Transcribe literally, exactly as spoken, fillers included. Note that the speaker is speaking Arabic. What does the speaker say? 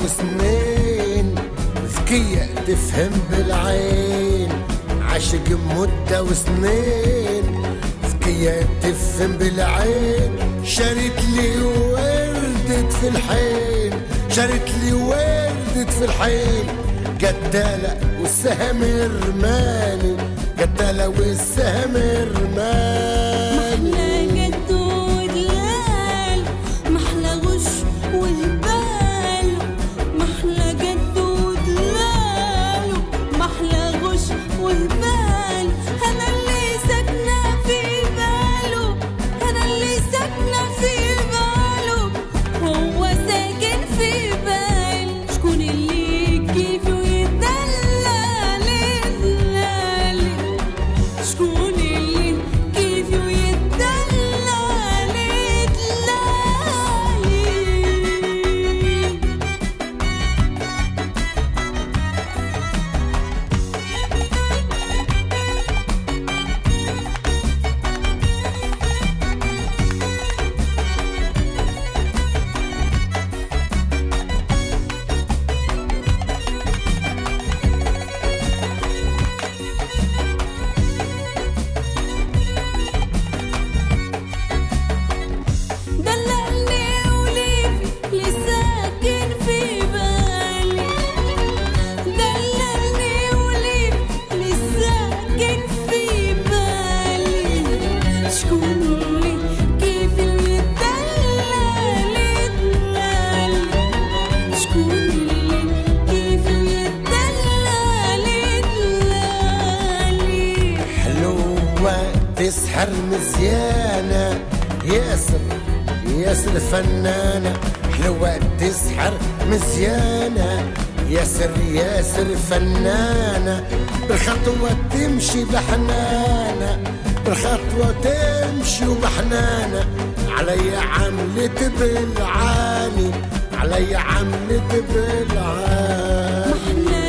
وسنين، ذكية تفهم بالعين، عاشق مدة وسنين، ذكية تفهم بالعين. شريت لي وردة في الحين، شريت لي وردة في الحين، قتالة والسهم رماني، قتالة والسهم رماني. محلى جد ودلال، محلى غش وهبال، محلى جد ودلال، محلى غش وهبال. انا اللي ساكنة في باله، انا اللي ساكنة في باله، وهو ساكن في بالي. شكون اللي كيف ويدلل دلالي، شكون اللي كيف ويدلل دلالي. دللني وليفي اللي ساكن في بالي، دللني وليفي اللي ساكن في بالي. شكون اللي كيف يدلل دلالي، شكون اللي كيف يدلل دلالي. حلوة تسحر مزيانة، ياسر ياسر فنانة. حلوة تسحر مزيانة، ياسر ياسر فنانة. بالخطوة تمشي بحنانة، بالخطوة تمشي وبحنانة. علي عملت بالعاني، علي عملت بالعاني. محلى